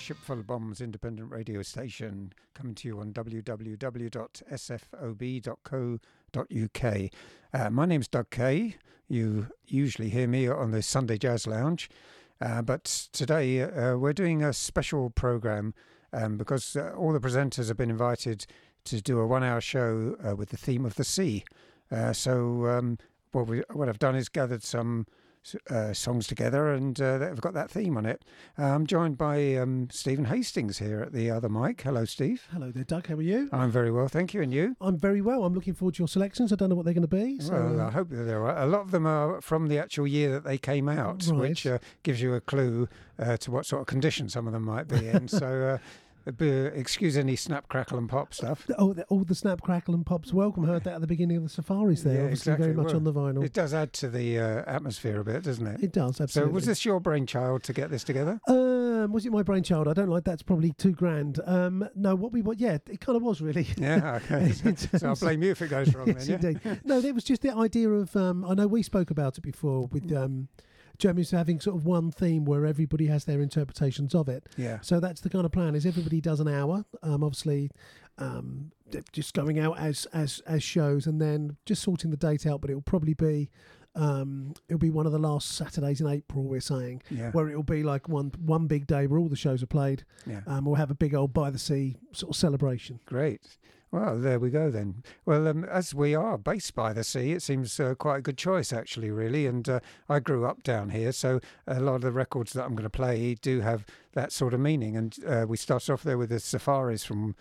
Ship Full of Bombs independent radio station, coming to you on www.sfob.co.uk. My name's Doug Kay. You usually hear me on the Sunday Jazz Lounge, but today we're doing a special programme because all the presenters have been invited to do a 1 hour show with the theme of the sea. So what I've done is gathered some songs together, and they've got that theme on it. I'm joined by Stephen Hastings here at the other mic. Hello, Steve. Hello there, Doug. How are you? I'm very well, thank you. And you? I'm very well. I'm looking forward to your selections. I don't know what they're going to be. So, well, I hope that there are. A lot of them are from the actual year that they came out, right. which gives you a clue to what sort of condition some of them might be in. So excuse any snap, crackle and pop stuff. All the snap, crackle and pops. Welcome. Heard that at the beginning of the Safaris there. Yeah, obviously exactly. Very much on the vinyl. It does add to the atmosphere a bit, doesn't it? It does, absolutely. So was this your brainchild to get this together? Was it my brainchild? I don't like that's probably too grand. No, yeah, it kind of was really. Yeah, okay. So I'll blame you if it goes wrong yes, then, yeah? Indeed. No, it was just the idea of, I know we spoke about it before with Germany's having sort of one theme where everybody has their interpretations of it. Yeah. So that's the kind of plan, is everybody does an hour, obviously just going out as shows and then just sorting the date out, but it'll probably be it'll be one of the last Saturdays in April, we're saying, where it'll be like one big day where all the shows are played. Yeah. We'll have a big old by the sea sort of celebration. Great. Well, there we go then. Well, as we are based by the sea, it seems quite a good choice, actually, really. And I grew up down here, so a lot of the records that I'm going to play do have that sort of meaning. And we started off there with the Safaris from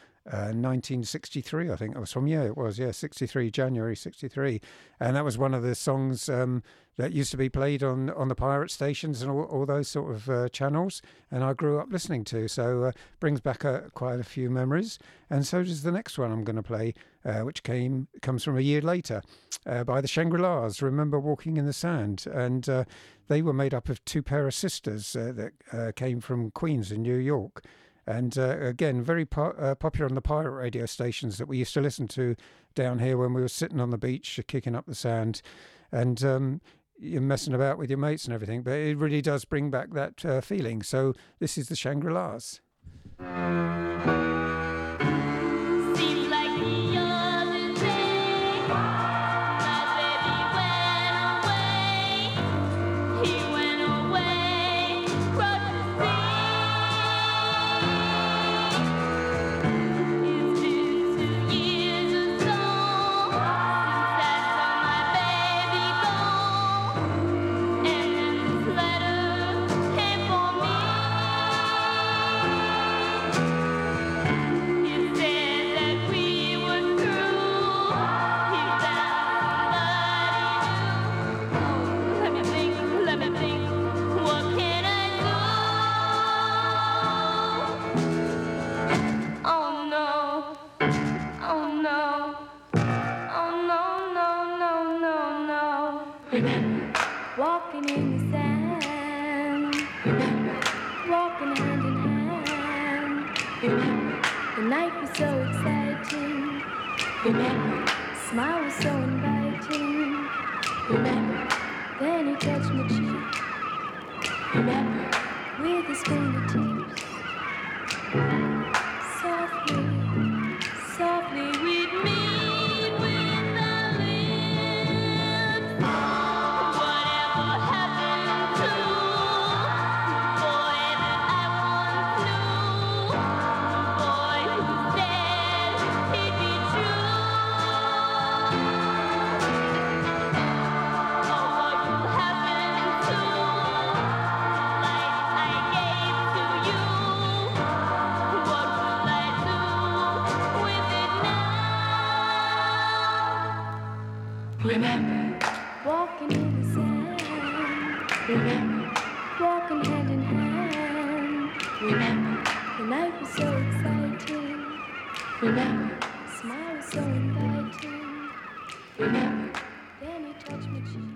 1963, I think it was from. Yeah, it was. Yeah, 63, January 63. And that was one of the songs that used to be played on the pirate stations and all those sort of channels. And I grew up listening to, so brings back quite a few memories. And so does the next one I'm going to play, which comes from a year later, by the Shangri-Las, Remember Walking in the Sand. And they were made up of two pair of sisters that came from Queens in New York. And again, very popular on the pirate radio stations that we used to listen to down here when we were sitting on the beach, kicking up the sand, and you're messing about with your mates and everything. But it really does bring back that feeling. So this is the Shangri-Las. Walking in the sand, walking hand in hand. The night was so exciting. Smile was so inviting. Then he touched my cheek with his fingertips. Softly, softly we'd meet with our lips. Whatever happened to the boy that I once knew? The boy who said he'd be true. Oh, what will happen to the light I gave to you? What will I do with it now? Remember, walking in the sand. Remember, walking hand in hand. Remember, the night was so exciting. Remember, smile was so inviting. Remember, then he touched my cheek.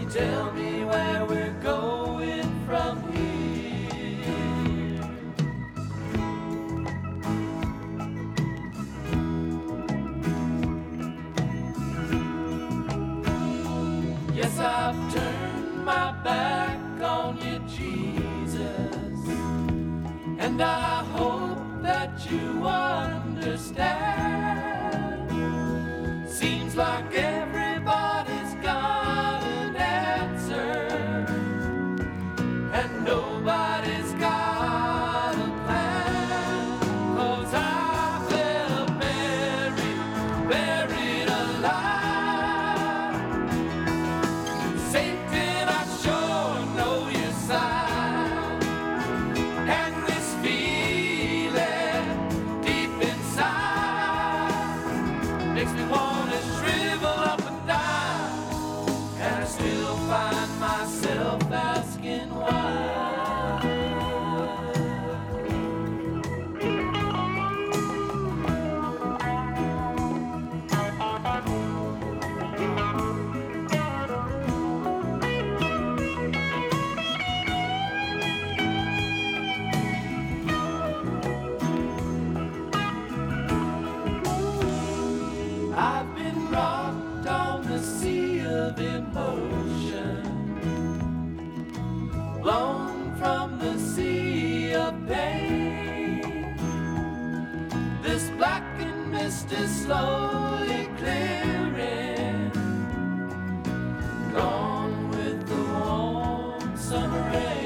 you tell me where we're going from here? Yes, I've turned my back on you, Jesus, and I hope that you understand. Seems like everybody's got an answer, and nobody's got a plan. 'Cause I feel buried alive. Satan, I sure know your side, and this feeling deep inside makes me wanna shrivel up and die, and I still find myself asking why. I've been rocked on the sea of emotion, blown from the sea of pain. This blackened mist is slowly clearing, gone with the warm summer rain.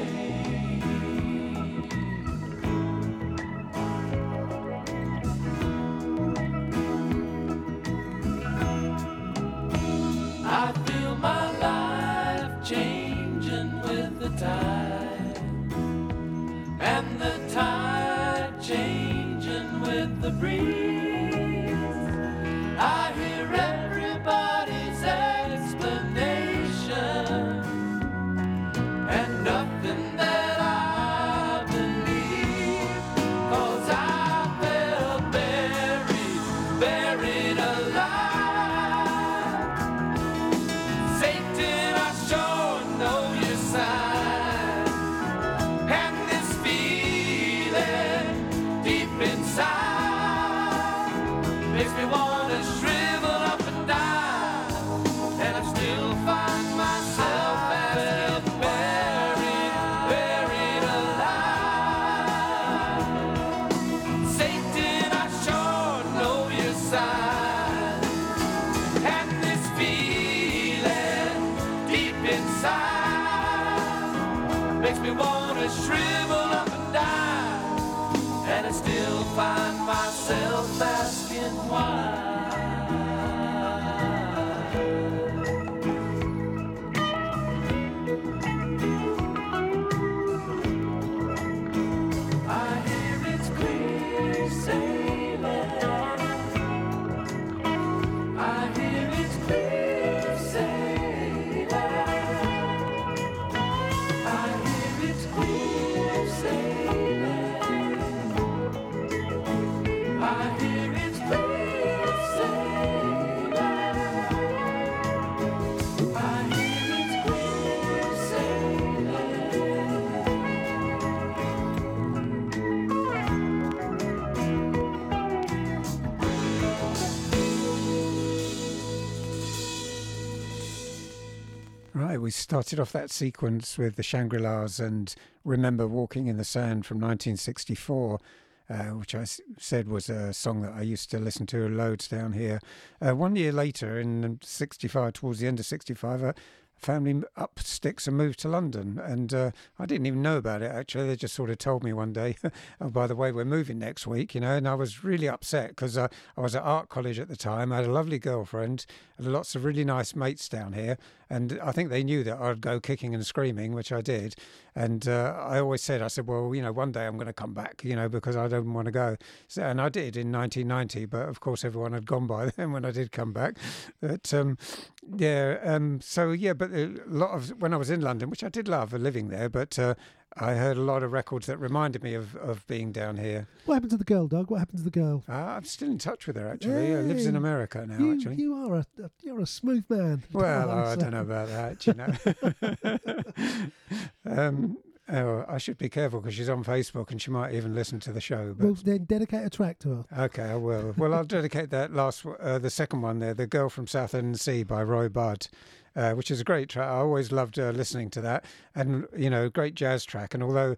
I feel my life changing with the tide, and the tide changing with the breeze. I hear everybody's explanation, and nothing that I believe. 'Cause I feel buried alive. Satan, I sure know your side, and this feeling deep inside makes me wanna shrivel up and die, and I still find myself asking, buried alive. Satan, I sure know your side, and this feeling deep inside makes me wanna shrivel up and die, and I still find myself asking why. I hear it's clear sailing. I hear it's clear sailing. I hear it's clear sailing. I hear it's clear sailing. I hear it's clear Right, we started off that sequence with the Shangri-Las and Remember Walking in the Sand from 1964, which I said was a song that I used to listen to loads down here. 1 year later, in 65, towards the end of 65, a family up sticks and moved to London, and I didn't even know about it actually. They just sort of told me one day, oh, by the way, we're moving next week, you know, and I was really upset because I was at art college at the time. I had a lovely girlfriend and lots of really nice mates down here, and I think they knew that I'd go kicking and screaming, which I did. And I always said, I said, well, you know, one day I'm going to come back, you know, because I don't want to go. So, and I did in 1990, but of course everyone had gone by then when I did come back. But so yeah, but but a lot of when I was in London, which I did love living there, but I heard a lot of records that reminded me of being down here. What happened to the girl, Doug? What happened to the girl? I'm still in touch with her actually. Lives in America now. Actually, you're a smooth man. well, I don't know about that. You know. I should be careful because she's on Facebook and she might even listen to the show. But... Well, then dedicate a track to her. Okay, I will. Well, I'll dedicate that the second one there, "The Girl from Southend-on-Sea" by Roy Budd, which is a great track. I always loved listening to that, and great jazz track. And although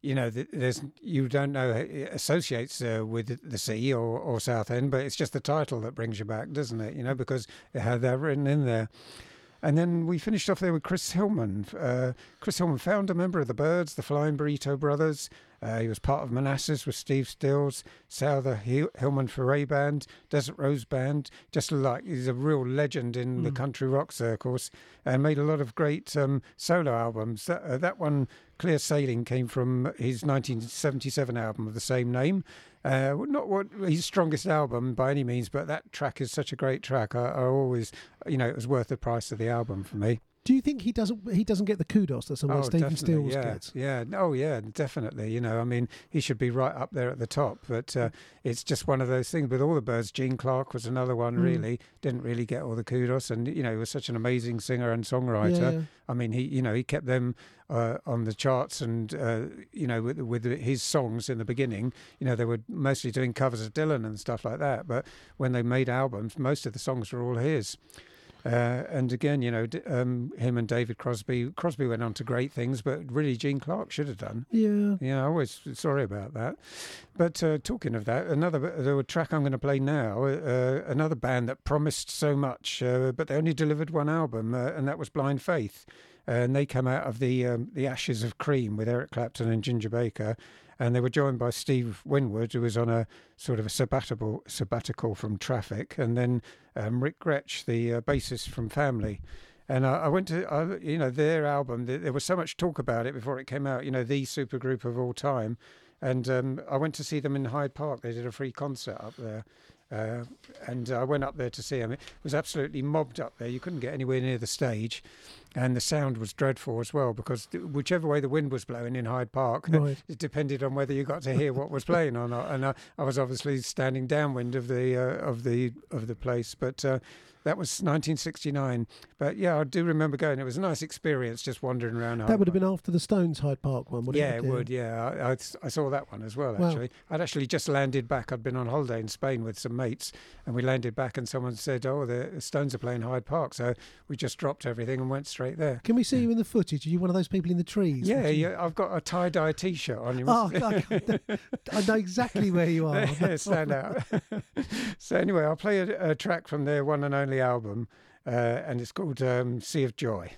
you don't know it associates with the sea or Southend, but it's just the title that brings you back, doesn't it? Because it had that written in there. And then we finished off there with Chris Hillman. Chris Hillman, founder member of the Byrds, the Flying Burrito Brothers. He was part of Manassas with Steve Stills, Souther Hillman Foray Band, Desert Rose Band. Just like he's a real legend in the country rock circles, and made a lot of great solo albums. That one, Clear Sailing, came from his 1977 album of the same name. Not what his strongest album by any means, but that track is such a great track. I always, it was worth the price of the album for me. Do you think he doesn't get the kudos that someone like Stephen Stills gets? Yeah, definitely. He should be right up there at the top. But it's just one of those things. With all the Byrds, Gene Clark was another one. Really didn't really get all the kudos, and he was such an amazing singer and songwriter. Yeah. He kept them on the charts, and with his songs in the beginning, they were mostly doing covers of Dylan and stuff like that. But when they made albums, most of the songs were all his. And again, him and David Crosby. Crosby went on to great things, but really Gene Clark should have done. Yeah. Yeah, I always sorry about that. But talking of that, the track I'm going to play now, another band that promised so much, but they only delivered one album, and that was Blind Faith. And they came out of the ashes of Cream with Eric Clapton and Ginger Baker. And they were joined by Steve Winwood, who was on a sort of a sabbatical from Traffic, and then Rick Gretsch, the bassist from Family. And I went to, their album. There was so much talk about it before it came out. The supergroup of all time. And I went to see them in Hyde Park. They did a free concert up there. And I went up there to see them. It was absolutely mobbed up there. You couldn't get anywhere near the stage. And the sound was dreadful as well, because whichever way the wind was blowing in Hyde Park, it depended on whether you got to hear what was playing or not. And I was obviously standing downwind of the place, but that was 1969. But yeah, I do remember going. It was a nice experience just wandering around. That would have been after the Stones Hyde Park one, wouldn't it? Yeah, it would. Yeah, I saw that one as well. Actually, I'd actually just landed back. I'd been on holiday in Spain with some mates, and we landed back, and someone said, "Oh, the Stones are playing Hyde Park," so we just dropped everything and went straight there. Can we see you in the footage? Are you one of those people in the trees? Yeah, I've got a tie-dye T-shirt on. I know exactly where you are. Stand out. So anyway, I'll play a track from their one and only album, and it's called Sea of Joy.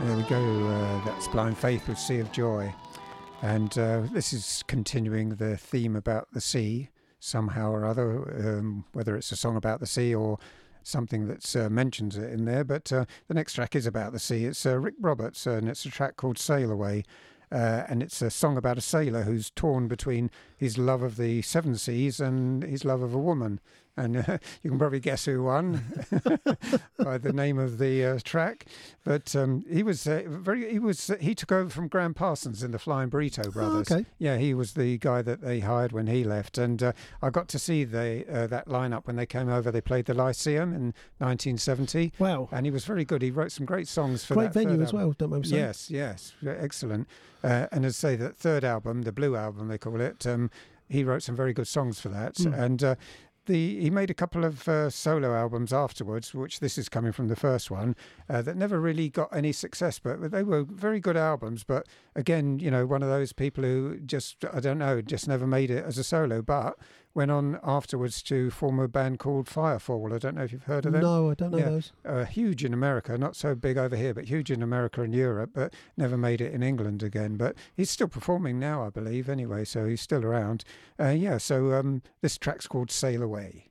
There we go. That's Blind Faith with Sea of Joy. And this is continuing the theme about the sea somehow or other, whether it's a song about the sea or something that mentions it in there. But the next track is about the sea. It's Rick Roberts, and it's a track called Sail Away. And it's a song about a sailor who's torn between his love of the seven seas and his love of a woman. And you can probably guess who won by the name of the track. But he took over from Graham Parsons in the Flying Burrito Brothers. Oh, okay. Yeah, he was the guy that they hired when he left. And I got to see that lineup when they came over. They played the Lyceum in 1970. Wow. And he was very good. He wrote some great songs for Great that venue third as well, don't mind me saying. Yes, excellent. And as I say, that third album, the Blue Album they call it, he wrote some very good songs for that. And he made a couple of solo albums afterwards, which this is coming from the first one, that never really got any success, but they were very good albums. But again, one of those people who just never made it as a solo, but went on afterwards to form a band called Firefall. I don't know if you've heard of them. No, I don't know those. Huge in America, not so big over here, but huge in America and Europe, but never made it in England again. But he's still performing now, I believe, anyway, so he's still around. So this track's called Sail Away.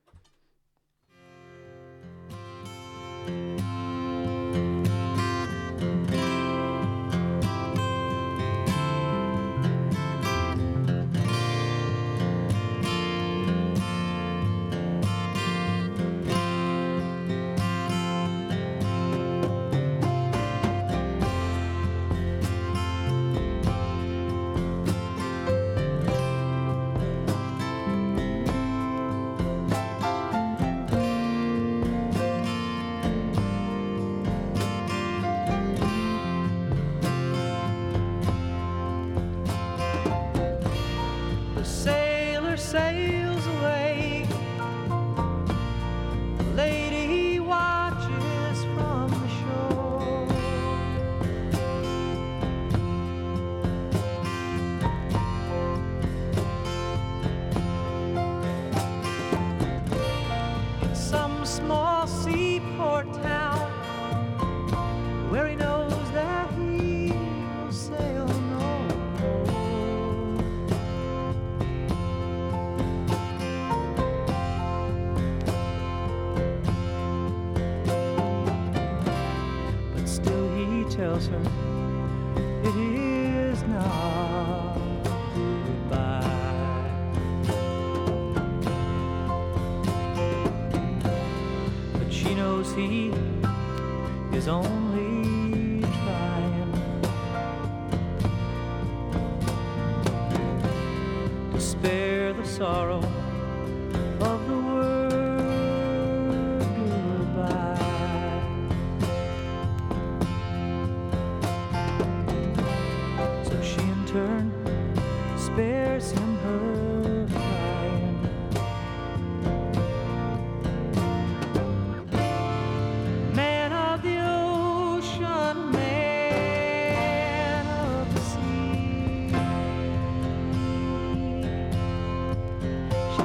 Sails away, the lady watches from the shore. In some small seaport town where he knows that he will sail no more. Tells her it is not goodbye, but she knows he is only trying to spare the sorrow of the word goodbye. Spares him her crying. Man of the ocean, man of the sea,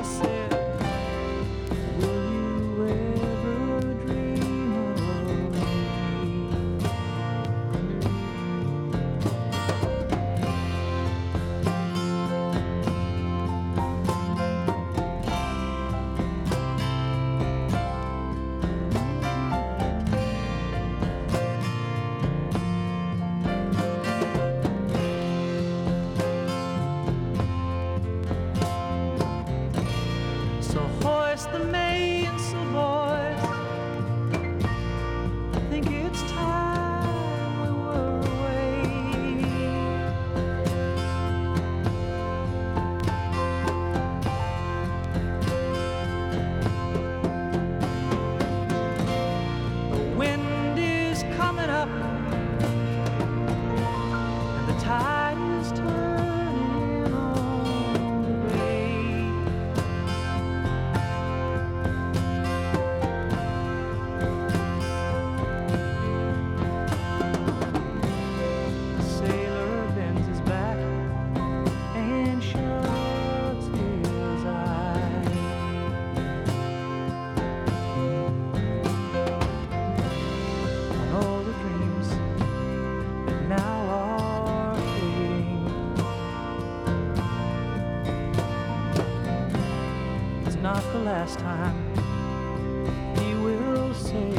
last time he will say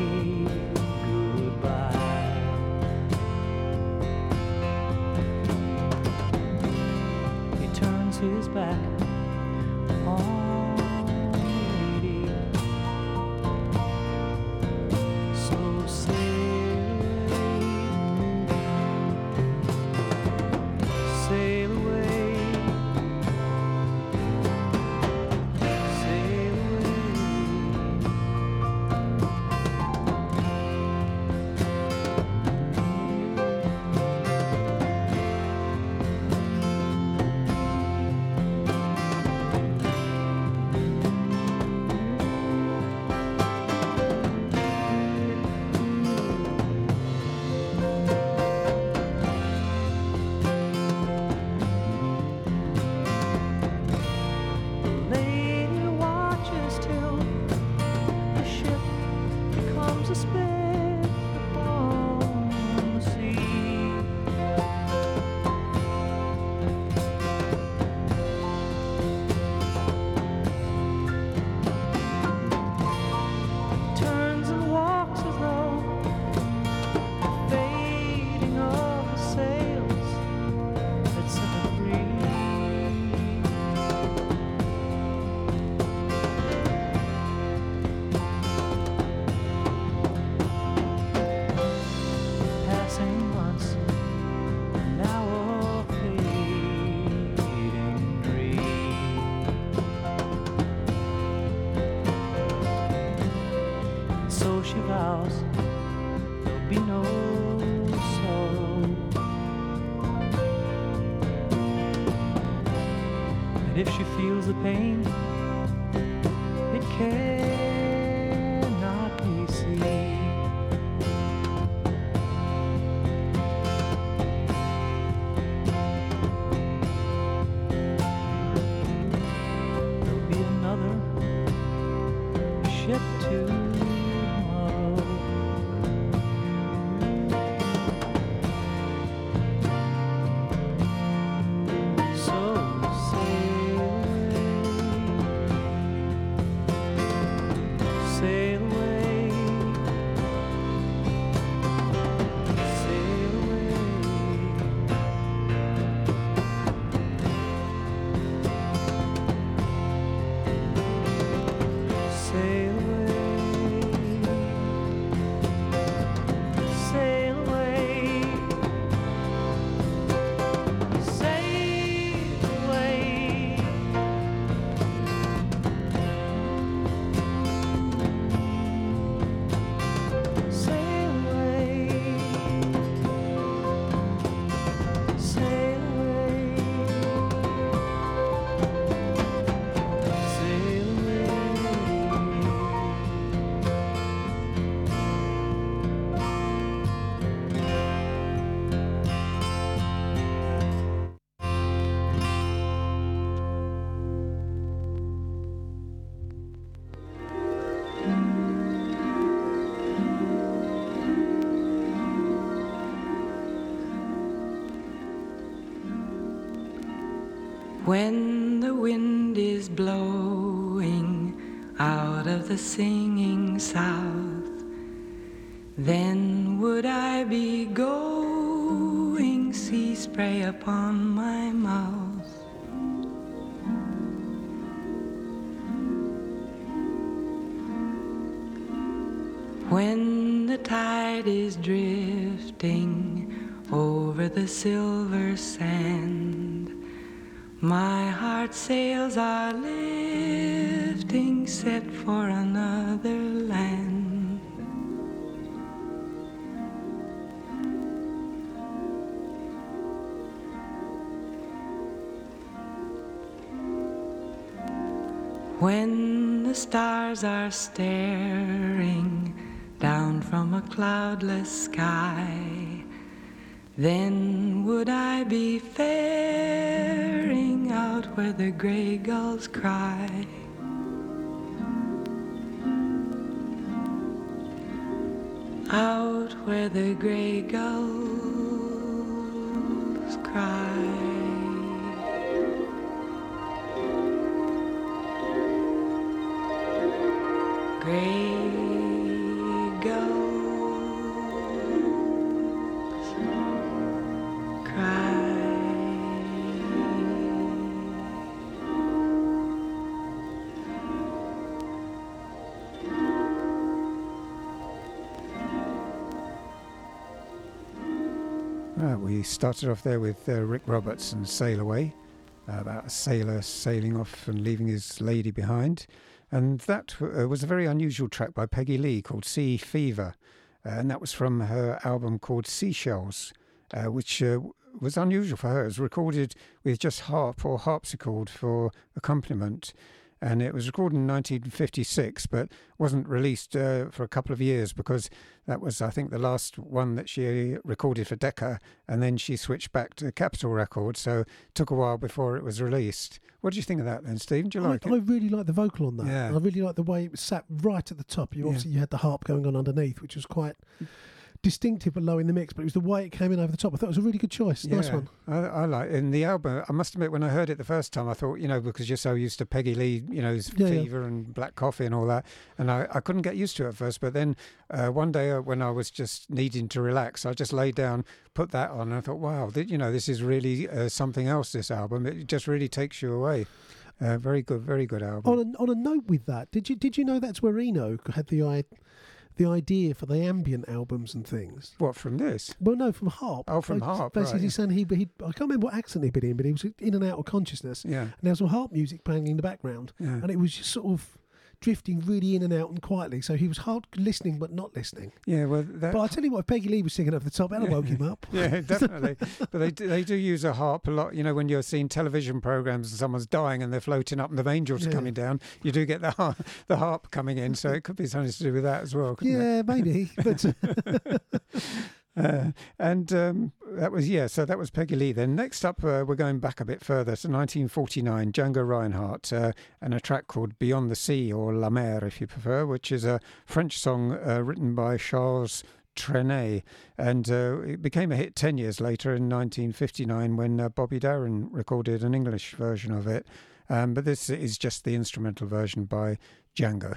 goodbye. He turns his back on the lady. So sail away, sail away. The lady watches till the ship becomes a speck upon the sea. Turns and walks as though the fading of the sails had set her free. Passing once, now a fading dream. So she vows there'll be no sorrow, and if she feels the pain, it cannot be seen. There'll be another ship tomorrow. So sail away, sail away. Sail away, sail away, sail away. Sail away, sail away, sail away. When the wind is blowing out of the singing south, then would I be going sea spray upon my mouth. When the tide is drifting over the silver sand, my heart sails are lifting, set for another land. When the stars are staring down from a cloudless sky, then would I be faring out where the gray gulls cry. Out where the gray gulls cry. gray gulls cry. We started off there with Rick Roberts and Sail Away, about a sailor sailing off and leaving his lady behind. And that was a very unusual track by Peggy Lee called Sea Fever. And that was from her album called Seashells, which was unusual for her. It was recorded with just harp or harpsichord for accompaniment. And it was recorded in 1956, but wasn't released for a couple of years because that was, I think, the last one that she recorded for Decca, and then she switched back to Capitol Records, so it took a while before it was released. What do you think of that then, Stephen? Do you like I it? really like the vocal on that. Yeah. I really like the way it was sat right at the top. Obviously you had the harp going on underneath, which was quite distinctive but low in the mix, but it was the way it came in over the top. I thought it was a really good choice. Nice one. I like in the album. I must admit, when I heard it the first time, I thought, because you're so used to Peggy Lee, Fever and Black Coffee and all that, and I couldn't get used to it at first. But then one day when I was just needing to relax, I just laid down, put that on, and I thought, wow, this is really something else. This album, it just really takes you away. Very good album. On a note with that, did you know that's where Eno had the idea for the ambient albums and things? What, from this? Well, no, from Harp. Oh, from Harp, basically right. saying he I can't remember what accent he'd been in, but he was in and out of consciousness. Yeah. And there was some harp music playing in the background, Yeah. and it was just sort of drifting really in and out and quietly. So he was hard listening but not listening. Yeah, well, But I tell you what, if Peggy Lee was singing over the top, that'll woke him up. Yeah, definitely. But they do use a harp a lot. When you're seeing television programs and someone's dying and they're floating up and the angels are coming down, you do get the harp coming in. So it could be something to do with that as well, couldn't it? Yeah, maybe. But so that was Peggy Lee. Then next up, we're going back a bit further to 1949, Django Reinhardt, and a track called Beyond the Sea, or La Mer if you prefer, which is a French song written by Charles Trenet, and it became a hit 10 years later in 1959 when Bobby Darin recorded an English version of it. But this is just the instrumental version by Django.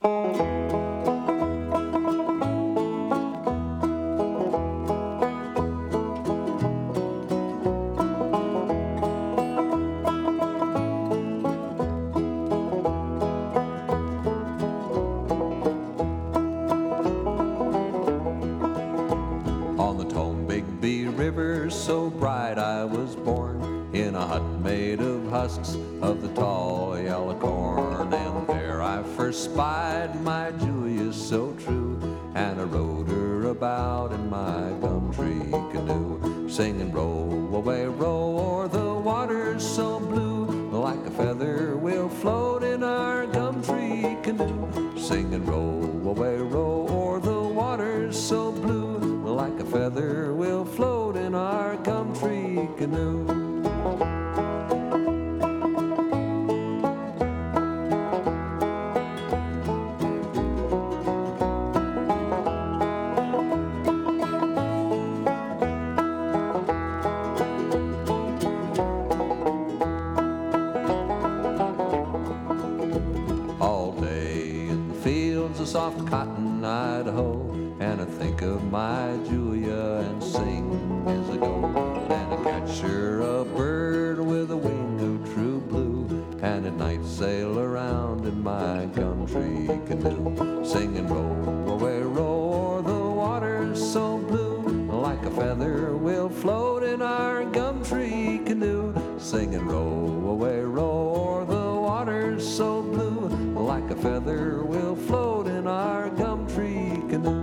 On the Tombigbee River, so bright I was born, in a hut made of husks of the tall yellow corn. And there I first spied my Julia so true, and I rode her about in my gum tree canoe, singing row away, row o'er the water so blue, like a feather we'll float in our gum tree canoe, singing row away, row o'er the water so blue, like a feather we'll float in our gum tree canoe. All day in the fields of soft cotton Idaho, and I think of my Julia and sing as I go. And I catch her a bird with a wing of true blue, and at night sail around in my gum tree canoe, singing row away, row o'er the water so blue, like a feather we'll float in our gum tree canoe, singing row away, row o'er the water so blue, like a feather we'll float in our gum tree canoe.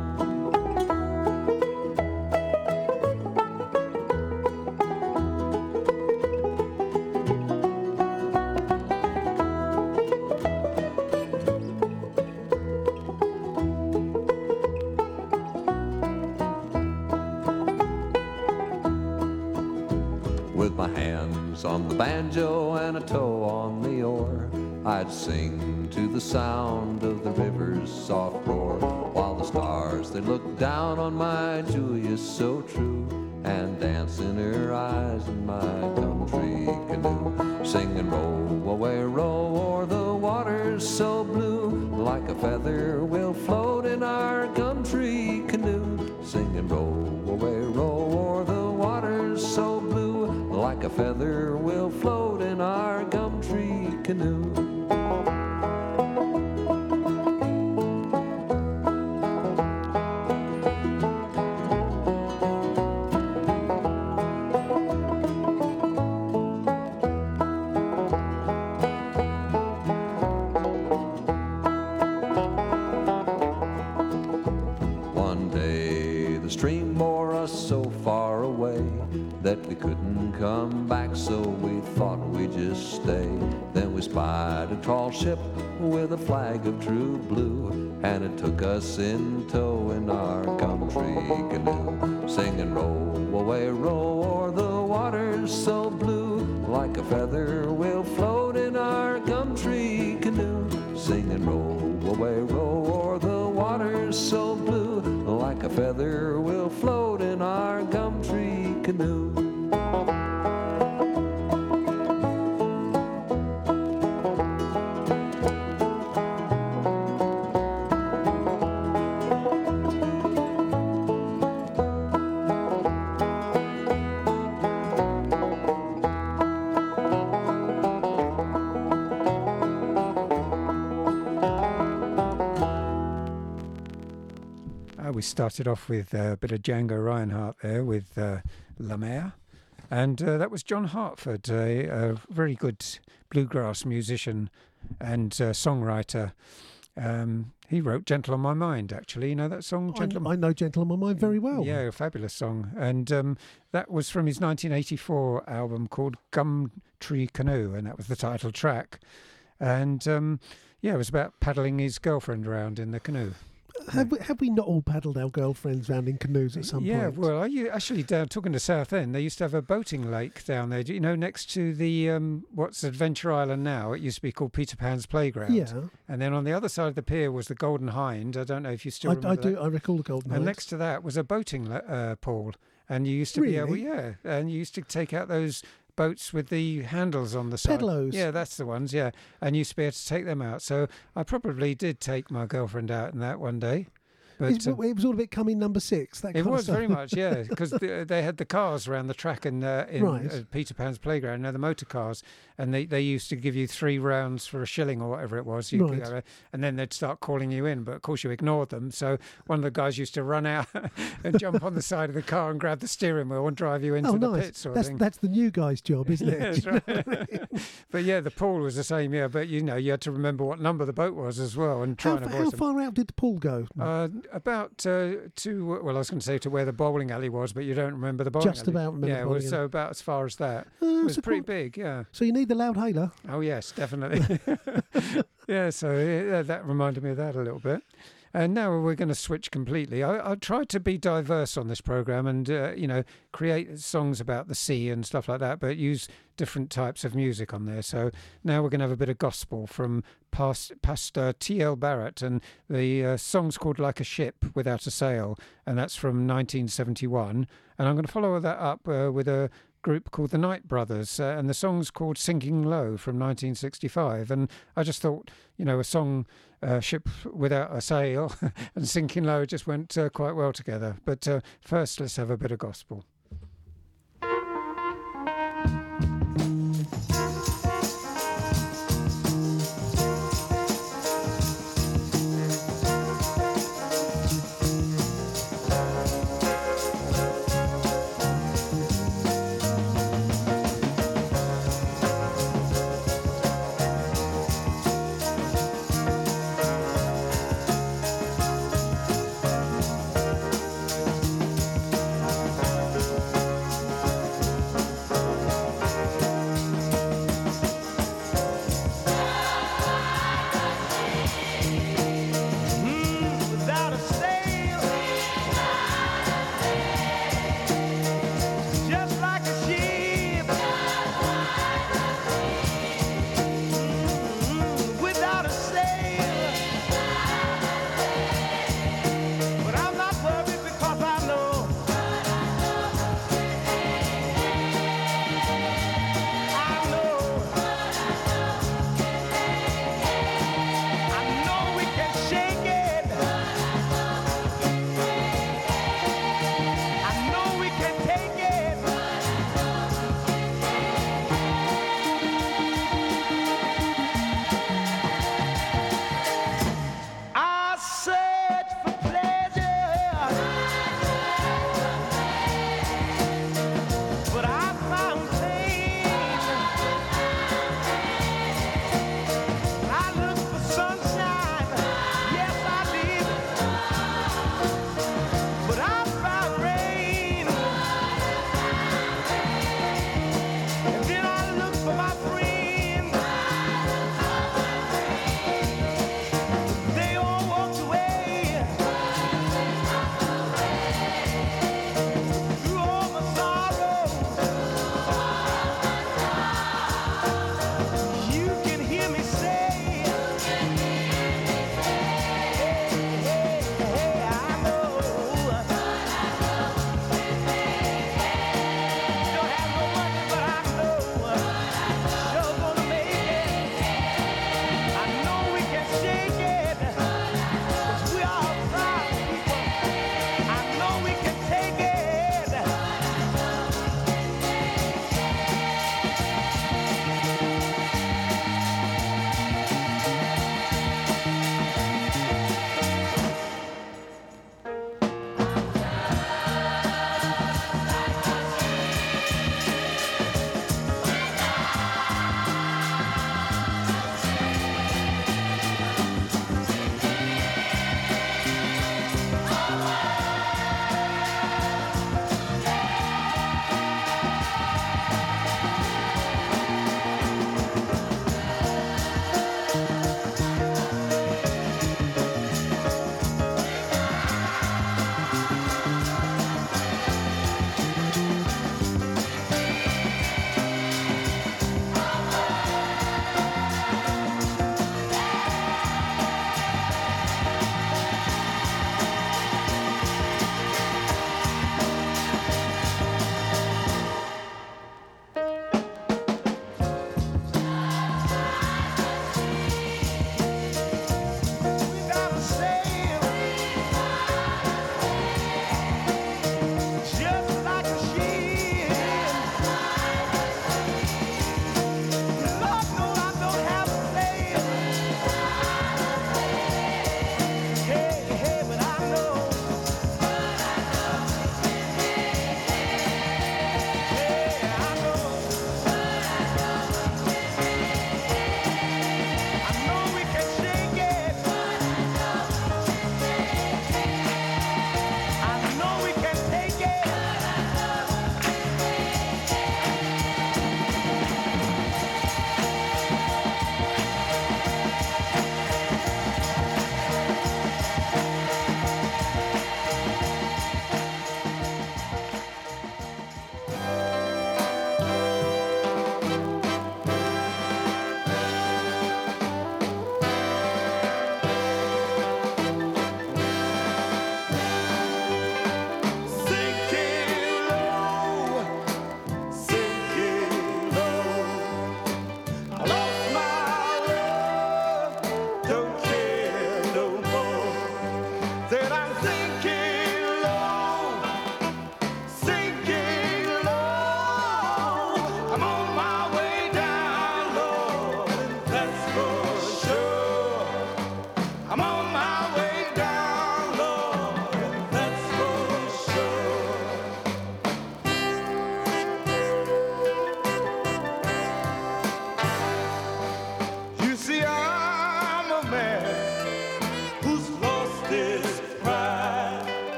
With my hands on the banjo and a toe on the oar, I'd sing to the sound of the river's soft roar, while the stars they look down on my Julia so true, and dance in her eyes in my gum tree canoe, singing row away, row o'er the water's so blue, like a feather we'll float in our gum tree canoe, singing row away, row o'er the water's so blue, like a feather we'll float in our gum tree canoe. One day the stream bore us so far away that we couldn't come back, so we thought we'd just stay. Then we spied a tall ship with a flag of true blue, and it took us in tow in our gum tree canoe, singing row away, row o'er the water's so blue, like a feather we'll float in our gum tree canoe, singing row away, row o'er the water's so blue, like a feather we'll float in our gum tree canoe. We started off with a bit of Django Reinhardt there with La Mer. And that was John Hartford, a very good bluegrass musician and songwriter. He wrote Gentle on My Mind, actually. You know that song, Gentle? I know Gentle on My Mind very well. Yeah, a fabulous song. And that was from his 1984 album called Gum Tree Canoe, and that was the title track. And yeah, it was about paddling his girlfriend around in the canoe. Have we not all paddled our girlfriends round in canoes at some point? Yeah, well, actually, down talking to Southend, they used to have a boating lake down there. You know, next to the what's Adventure Island now. It used to be called Peter Pan's Playground. Yeah. And then on the other side of the pier was the Golden Hind. I don't know if you still remember I do. that. I recall the Golden Hind. And next to that was a boating pool. And you used to Really? be able, yeah, and you used to take out those boats with the handles on the side. Pedlos. Yeah, that's the ones, yeah. And you used to be able to take them out. So I probably did take my girlfriend out in that one day. But, it was all a bit coming number 6. That it kind of was stuff. very much, yeah, because they had the cars around the track in Right. Peter Pan's playground, the motor cars, and they used to give you 3 rounds for a shilling or whatever it was. You could Right. go, and then they'd start calling you in, but of course you ignored them. So one of the guys used to run out and jump on the side of the car and grab the steering wheel and drive you into Oh, the nice. pits sort of thing. That's the new guy's job, isn't Yeah, it? that's right. But yeah, the pool was the same, yeah. But you had to remember what number the boat was as well and try and avoid How them. far out did the pool go? About I was going to say to where the bowling alley was, but you don't remember the bowling alley. Just about remember Yeah, the it was bowling so about as far as that. It was so pretty quite- big, yeah. So you need the loud hailer. Oh yes, definitely. Yeah, so that reminded me of that a little bit. And now we're going to switch completely. I tried to be diverse on this program and, create songs about the sea and stuff like that, but use different types of music on there. So now we're going to have a bit of gospel from Pastor T.L. Barrett, and the song's called Like a Ship Without a Sail, and that's from 1971. And I'm going to follow that up with a group called the Knight Brothers, and the song's called Sinking Low from 1965. And I just thought, a song, Ship Without a Sail and Sinking Low just went quite well together. But first, let's have a bit of gospel.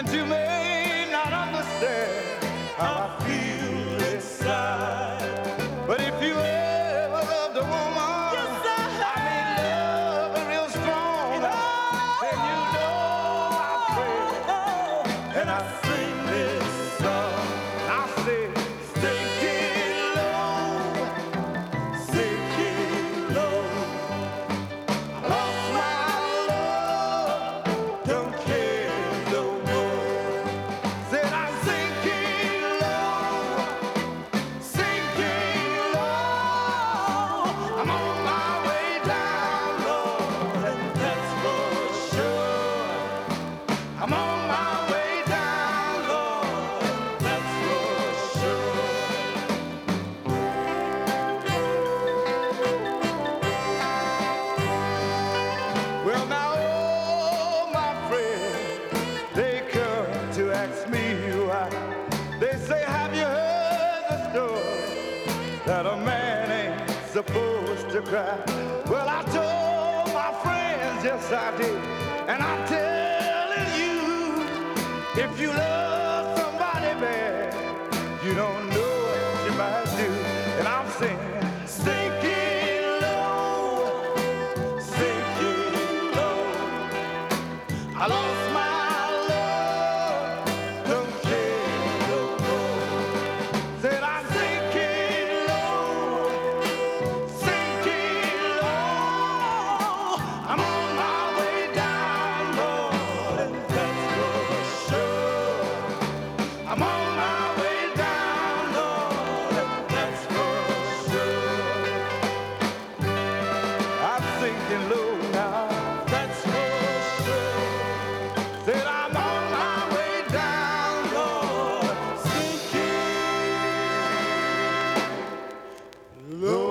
And you may not understand how I feel inside. But if you ever loved a woman, yes, I mean love her real strong, then you know I pray and I sing this song. I say, sinking low, sinking low. I lost my love, don't care no more. Said I'm sinking low, sinking low. I'm on my way down, Lord, and that's for sure. I'm on my way down, Lord, and that's for sure. Well, now, all my friends, they come to ask me why. They say, have you heard the story that a man ain't supposed to cry? Well, I told my friends, yes, I did. And I'm telling you, if you love somebody bad, you don't know what you might do. And I'm saying, sinking low, sinking low. I lost my love, don't care no more. Said I'm sinking low, sinking low. I'm on my way down, Lord, and that's for sure. I'm on my way down, Lord, and that's for sure. I'm sinking low now, that's for sure. Said I'm on my way down, Lord, sinking low.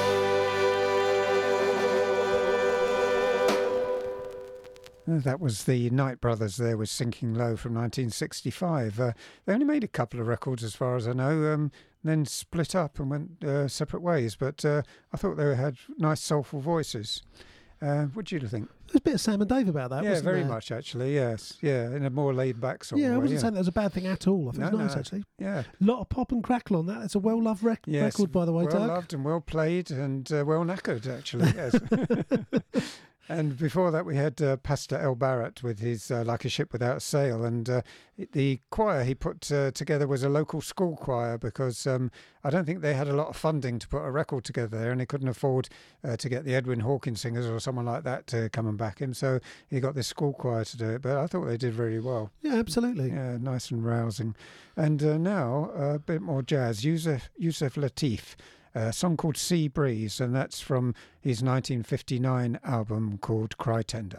That was the Night Brothers there with Sinking Low from 1965. They only made a couple of records as far as I know, then split up and went separate ways, but I thought they had nice soulful voices. What do you think? There's a bit of Sam and Dave about that, Yeah, wasn't very there? much actually, yes. Yeah, in a more laid back sort Yeah, of I way. wasn't saying that was a bad thing at all. I think No, it was nice, no. actually. Yeah. A lot of pop and crackle on that. It's a well-loved Yes, record, by the way, well Doug. loved and well played and well knackered, actually. Yes. And before that, we had Pastor El Barrett with his Like a Ship Without a Sail, and the choir he put together was a local school choir because I don't think they had a lot of funding to put a record together there, and they couldn't afford to get the Edwin Hawkins singers or someone like that to come and back him. So he got this school choir to do it, but I thought they did very well. Yeah, absolutely. Yeah, nice and rousing. And now a bit more jazz. Yusef Lateef, a song called Sea Breeze, and that's from his 1959 album called Cry Tender.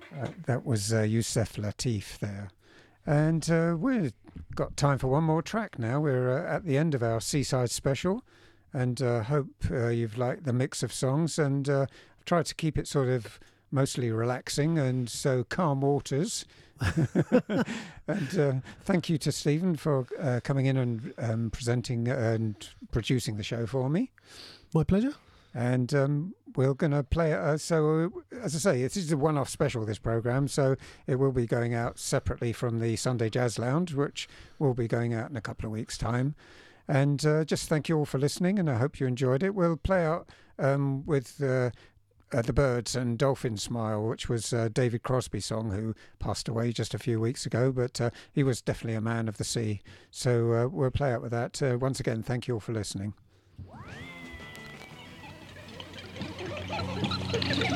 That was Yusef Lateef there. And we've got time for one more track now. We're at the end of our Seaside special, and hope you've liked the mix of songs. And I've tried to keep it sort of mostly relaxing, and so calm waters. And thank you to Stephen for coming in and presenting and producing the show for me. My pleasure. And we're going to play it. So, as I say, this is a one-off special, this programme, so it will be going out separately from the Sunday Jazz Lounge, which will be going out in a couple of weeks' time. And just thank you all for listening, and I hope you enjoyed it. We'll play out with The Birds and Dolphin Smile, which was David Crosby's song, who passed away just a few weeks ago, but he was definitely a man of the sea. So we'll play out with that. Once again, thank you all for listening.